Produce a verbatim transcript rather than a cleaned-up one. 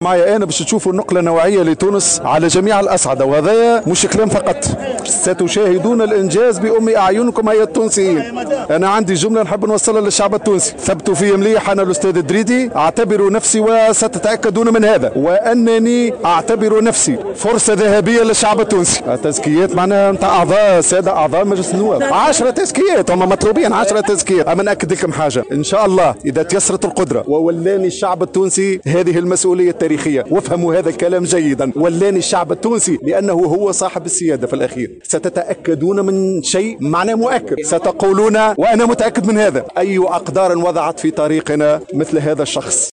معي انا باش تشوفوا نقله نوعيه لتونس على جميع الاصعده، وهذا مش كلام فقط، ستشاهدون الانجاز بام اعينكم ايها التونسيين. انا عندي جمله نحب نوصلها للشعب التونسي، ثبتوا في مليح. انا الاستاذ دريدي اعتبر نفسي وستتاكدون من هذا، وانني اعتبر نفسي فرصه ذهبيه للشعب التونسي. التزكيات معناها نتاع اعضاء ساده اعضاء مجلس النواب، عشرة تزكيات هم مطلوبين، عشرة تزكيات. اما ناكد لكم حاجه، ان شاء الله اذا تيسرت القدره وولاني الشعب التونسي هذه المسؤوليه التاريخيه، وافهموا هذا الكلام جيدا، ولاني الشعب التونسي لانه هو صاحب السياده في الاخير. ستتاكدون من شيء معناه مؤكد، ستقولون وانا متاكد من هذا، اي اقدار وضعت في طريقنا مثل هذا الشخص.